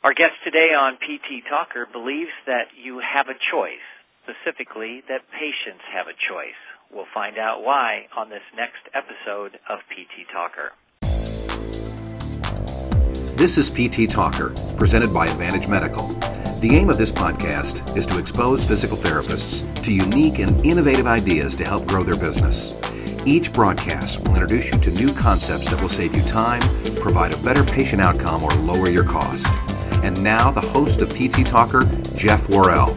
Our guest today on PT Talker believes that you have a choice, specifically that patients have a choice. We'll find out why on this next episode of PT Talker. This is PT Talker, presented by Advantage Medical. The aim of this podcast is to expose physical therapists to unique and innovative ideas to help grow their business. Each broadcast will introduce you to new concepts that will save you time, provide a better patient outcome, or lower your cost. And now, the host of PT Talker, Jeff Worrell.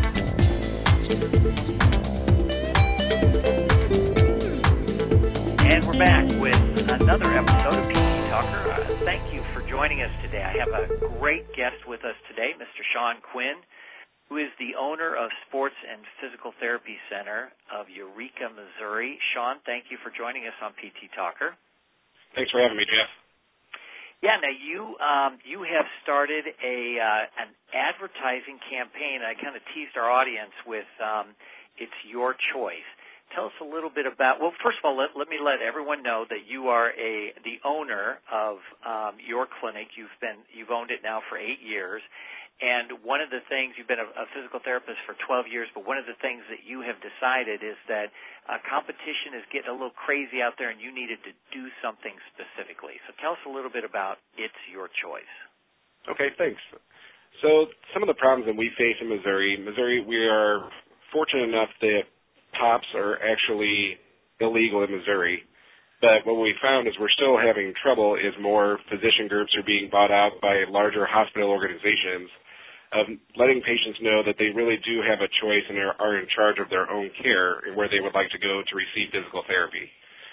And we're back with another episode of PT Talker. Thank you for joining us today. I have a great guest with us today, Mr. Sean Quinn, who is the owner of Sports and Physical Therapy Center of Eureka, Missouri. Sean, thank you for joining us on PT Talker. Thanks for having me, Jeff. Yeah, now you have started an advertising campaign. I kind of teased our audience with It's Your Choice. Tell us a little bit about, well, first of all, let me let everyone know that you are the owner of your clinic. You've owned it now for 8 years. And one of the things, you've been a physical therapist for 12 years, but one of the things that you have decided is that competition is getting a little crazy out there and you needed to do something specifically. So tell us a little bit about It's Your Choice. Okay, thanks. So some of the problems that we face in Missouri, we are fortunate enough that POPs are actually illegal in Missouri. But what we found is we're still having trouble is more physician groups are being bought out by larger hospital organizations of letting patients know that they really do have a choice and are in charge of their own care and where they would like to go to receive physical therapy.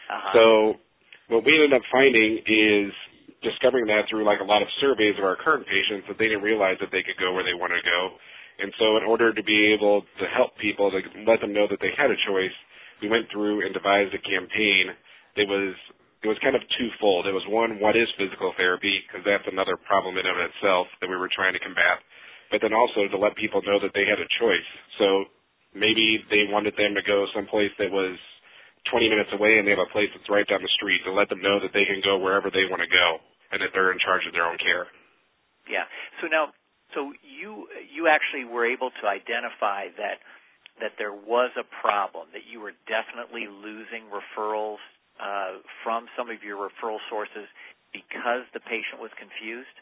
So what we ended up finding is discovering that through like a lot of surveys of our current patients that they didn't realize that they could go where they want to go. And so in order to be able to help people, to let them know that they had a choice, we went through and devised a campaign. It was kind of twofold. It was one, what is physical therapy? Because that's another problem in and of itself that we were trying to combat. But then also to let people know that they had a choice. So maybe they wanted them to go someplace that was 20 minutes away and they have a place that's right down the street, to let them know that they can go wherever they want to go and that they're in charge of their own care. Yeah. So you actually were able to identify that there was a problem, that you were definitely losing referrals from some of your referral sources because the patient was confused?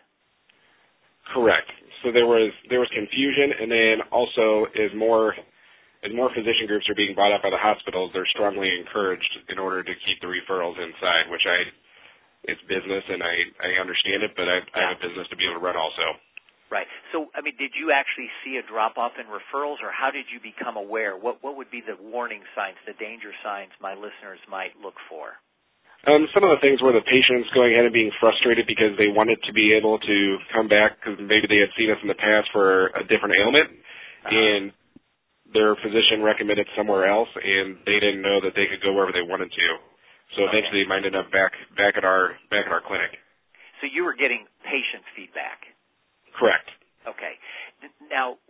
Correct. So there was confusion, and then also as more physician groups are being brought up by the hospitals, they're strongly encouraged in order to keep the referrals inside, which it's business, and I understand it, but I have a business to be able to run also. Right. So, I mean, did you actually see a drop-off in referrals, or how did you become aware? What would be the warning signs, the danger signs my listeners might look for? Some of the things were the patients going ahead and being frustrated because they wanted to be able to come back because maybe they had seen us in the past for a different ailment, and their physician recommended somewhere else, and they didn't know that they could go wherever they wanted to. So eventually, they might end up back at our clinic. So you were getting patient feedback. Correct. Okay. Now,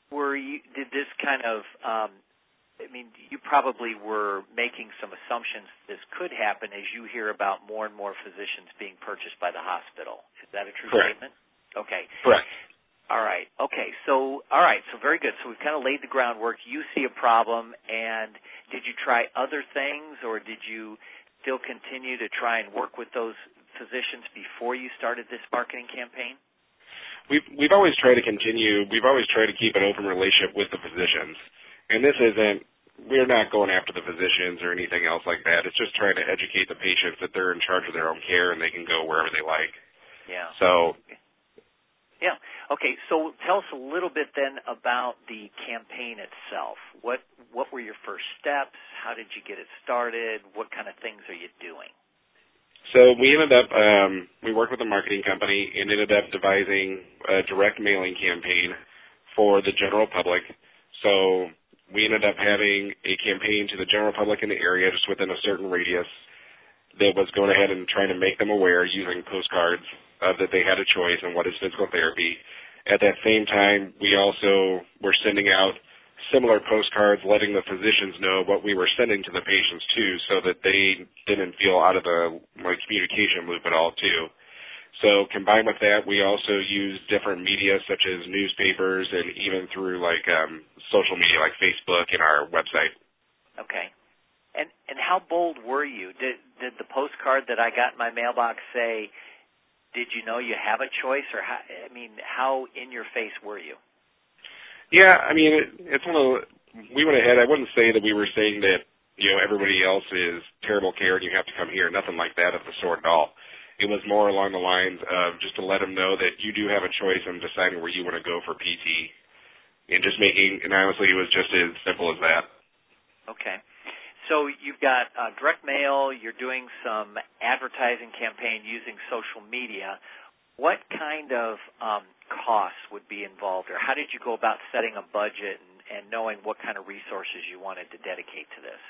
did this kind of, you probably were making some assumptions this could happen as you hear about more and more physicians being purchased by the hospital. Is that a true statement? Okay. Correct. All right. Okay. So very good. So we've kind of laid the groundwork. You see a problem, and did you try other things, or did you still continue to try and work with those physicians before you started this marketing campaign? We've always tried to continue. We've always tried to keep an open relationship with the physicians, and we're not going after the physicians or anything else like that. It's just trying to educate the patients that they're in charge of their own care and they can go wherever they like. Yeah. So. Yeah. Okay. So tell us a little bit then about the campaign itself. What were your first steps? How did you get it started? What kind of things are you doing? So we ended up, we worked with a marketing company and ended up devising a direct mailing campaign for the general public. So we ended up having a campaign to the general public in the area just within a certain radius that was going ahead and trying to make them aware using postcards that they had a choice and what is physical therapy. At that same time, we also were sending out similar postcards letting the physicians know what we were sending to the patients too, so that they didn't feel out of the communication loop at all too. So combined with that, we also use different media such as newspapers and even through social media like Facebook and our website. Okay. And how bold were you? Did the postcard that I got in my mailbox say, did you know you have a choice? Or how in your face were you? Yeah, it's one of the, we went ahead. I wouldn't say that we were saying that, everybody else is terrible care and you have to come here. Nothing like that of the sort at all. It was more along the lines of just to let them know that you do have a choice in deciding where you want to go for PT. And honestly, it was just as simple as that. Okay. So you've got direct mail, you're doing some advertising campaign using social media. What kind of costs would be involved, or how did you go about setting a budget and knowing what kind of resources you wanted to dedicate to this?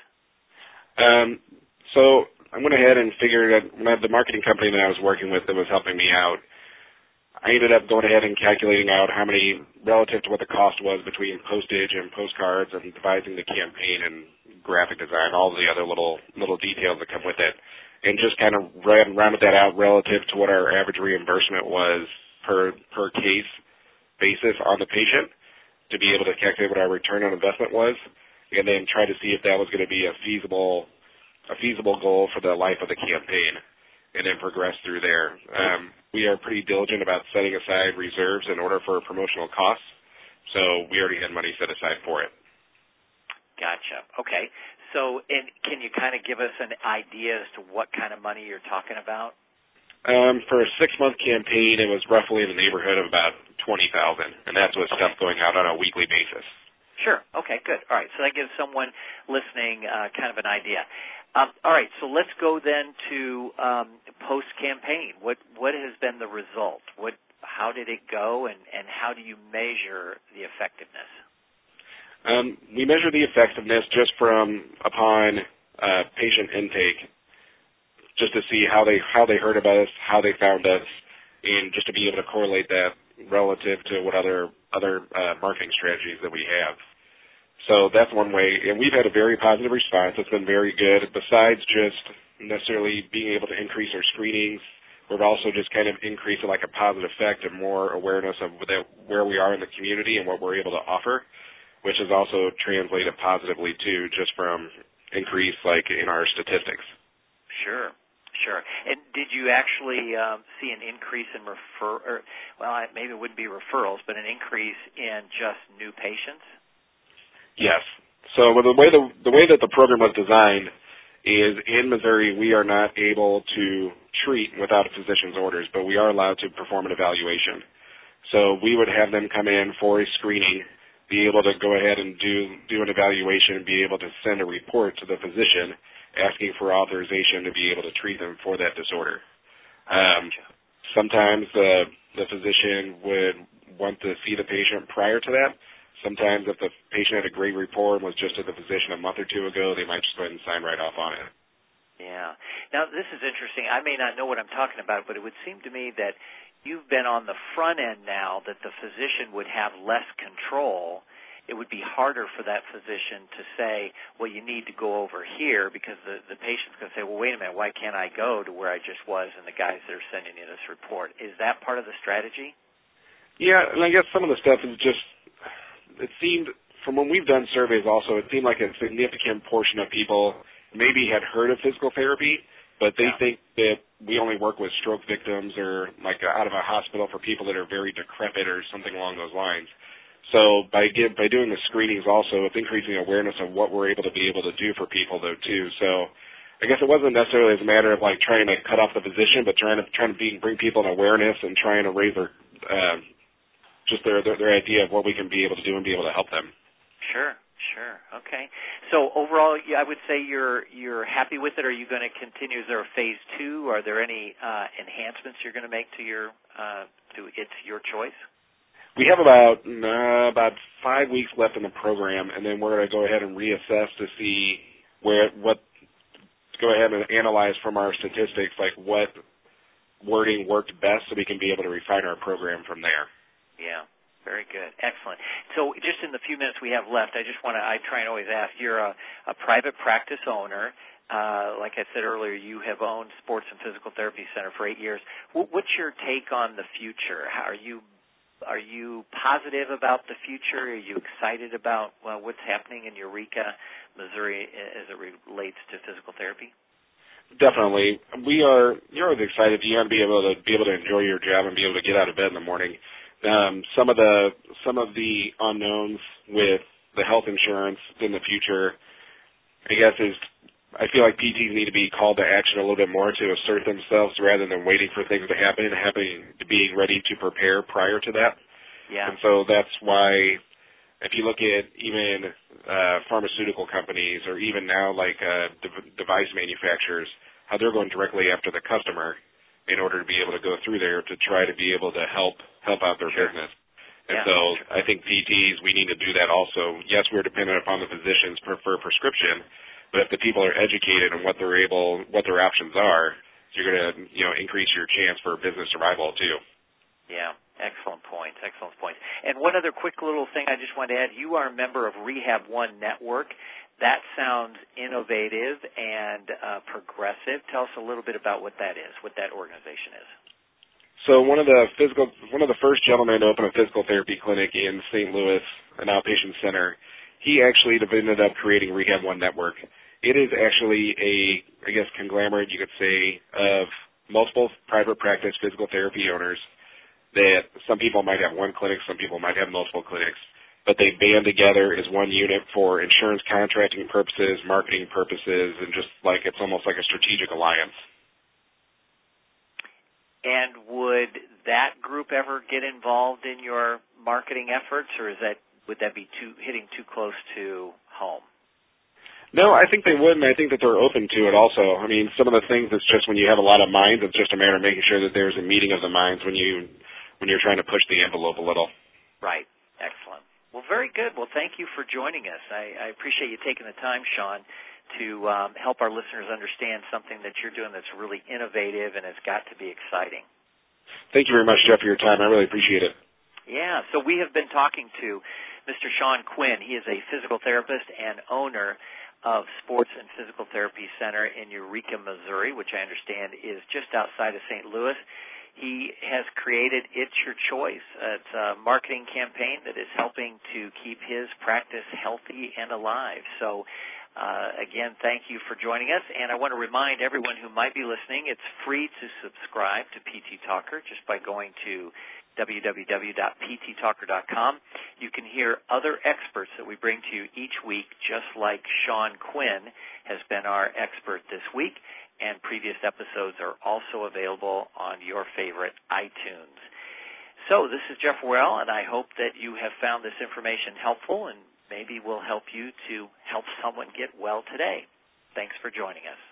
So I went ahead and figured that the marketing company that I was working with that was helping me out, I ended up going ahead and calculating out how many, relative to what the cost was between postage and postcards and devising the campaign and graphic design, all the other little details that come with it, and just kind of rounded that out relative to what our average reimbursement was per case basis on the patient to be able to calculate what our return on investment was, and then try to see if that was going to be a feasible goal for the life of the campaign, and then progress through there. We are pretty diligent about setting aside reserves in order for promotional costs, so we already had money set aside for it. Gotcha. Okay. So, and can you kind of give us an idea as to what kind of money you're talking about? For a 6-month campaign, it was roughly in the neighborhood of about $20,000, and that's with stuff going out on a weekly basis. Sure. Okay, good. All right, so that gives someone listening kind of an idea. All right, so let's go then to post-campaign. What has been the result? How did it go, and how do you measure the effectiveness? We measure the effectiveness just upon patient intake, just to see how they heard about us, how they found us, and just to be able to correlate that relative to what other marketing strategies that we have. So that's one way, and we've had a very positive response. It's been very good. Besides just necessarily being able to increase our screenings, we've also just kind of increased a positive effect and more awareness of where we are in the community and what we're able to offer, which has also translated positively too, just from increase in our statistics. Sure. And did you actually see an increase in maybe it wouldn't be referrals, but an increase in just new patients? Yes. So the way that the program was designed is in Missouri we are not able to treat without a physician's orders, but we are allowed to perform an evaluation. So we would have them come in for a screening, be able to go ahead and do an evaluation, and be able to send a report to the physician asking for authorization to be able to treat them for that disorder. Sometimes the physician would want to see the patient prior to that. Sometimes if the patient had a great rapport and was just at the physician a month or two ago, they might just go ahead and sign right off on it. Yeah. Now, this is interesting. I may not know what I'm talking about, but it would seem to me that you've been on the front end now, that the physician would have less control. It would be harder for that physician to say, well, you need to go over here, because the patient's going to say, well, wait a minute, why can't I go to where I just was and the guys that are sending you this report? Is that part of the strategy? Yeah, and I guess some of the stuff is just, it seemed, from when we've done surveys also, it seemed like a significant portion of people maybe had heard of physical therapy, but they think that we only work with stroke victims or out of a hospital for people that are very decrepit or something along those lines. So by doing the screenings also, it's increasing awareness of what we're able to do for people though too. So I guess it wasn't necessarily as a matter of trying to cut off the physician, but trying to bring people in awareness and trying to raise their idea of what we can be able to do and be able to help them. Sure. Okay. So overall, I would say you're happy with it. Are you going to continue? Is there a phase 2? Are there any enhancements you're going to make to It's Your Choice? We have about 5 weeks left in the program, and then we're going to go ahead and reassess to see go ahead and analyze from our statistics what wording worked best, so we can be able to refine our program from there. Yeah. Very good. Excellent. So just in the few minutes we have left, I try and always ask, you're a private practice owner. like I said earlier, you have owned Sports and Physical Therapy Center for 8 years. What's your take on the future? Are you positive about the future? Are you excited about what's happening in Eureka, Missouri, as it relates to physical therapy? Definitely. You're always excited. You want to be able to enjoy your job and be able to get out of bed in the morning. Some of the unknowns with the health insurance in the future, I guess, is I feel like PTs need to be called to action a little bit more to assert themselves rather than waiting for things to happen and being ready to prepare prior to that. Yeah. And so that's why if you look at even pharmaceutical companies or even now like device manufacturers, how they're going directly after the customer in order to be able to go through there to try to be able to help out their business. And so I think PTs, we need to do that also. Yes, we're dependent upon the physicians for prescription, but if the people are educated on what their options are, you're going to increase your chance for business survival too. Yeah, excellent point. And one other quick little thing I just wanted to add, you are a member of Rehab One Network. That sounds innovative and progressive. Tell us a little bit about what that is, what that organization is. So one of the first gentlemen to open a physical therapy clinic in St. Louis, an outpatient center, he actually ended up creating Rehab One Network. It is actually a conglomerate, you could say, of multiple private practice physical therapy owners that some people might have one clinic, some people might have multiple clinics, but they band together as one unit for insurance contracting purposes, marketing purposes, and just like it's almost like a strategic alliance. And would that group ever get involved in your marketing efforts, or would that be hitting too close to home? No, I think they would, and I think that they're open to it also. I mean, some of the things, it's just when you have a lot of minds, it's just a matter of making sure that there's a meeting of the minds when you're trying to push the envelope a little. Right. Excellent. Well, very good. Well, thank you for joining us. I appreciate you taking the time, Sean, to help our listeners understand something that you're doing that's really innovative and has got to be exciting. Thank you very much, Jeff, for your time. I really appreciate it. Yeah. So we have been talking to Mr. Sean Quinn. He is a physical therapist and owner of Sports and Physical Therapy Center in Eureka, Missouri, which I understand is just outside of St. Louis. He has created It's Your Choice. It's a marketing campaign that is helping to keep his practice healthy and alive. So, again, thank you for joining us. And I want to remind everyone who might be listening, it's free to subscribe to PT Talker just by going to www.pttalker.com. You can hear other experts that we bring to you each week, just like Sean Quinn has been our expert this week. And previous episodes are also available on your favorite iTunes. So this is Jeff Worrell, and I hope that you have found this information helpful and maybe will help you to help someone get well today. Thanks for joining us.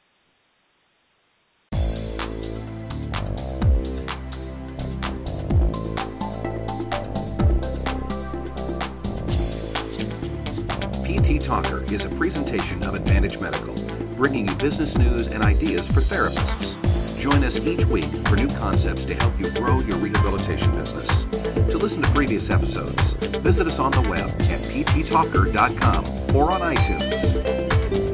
PT Talker is a presentation of Advantage Medical, bringing you business news and ideas for therapists. Join us each week for new concepts to help you grow your rehabilitation business. To listen to previous episodes, visit us on the web at pttalker.com or on iTunes.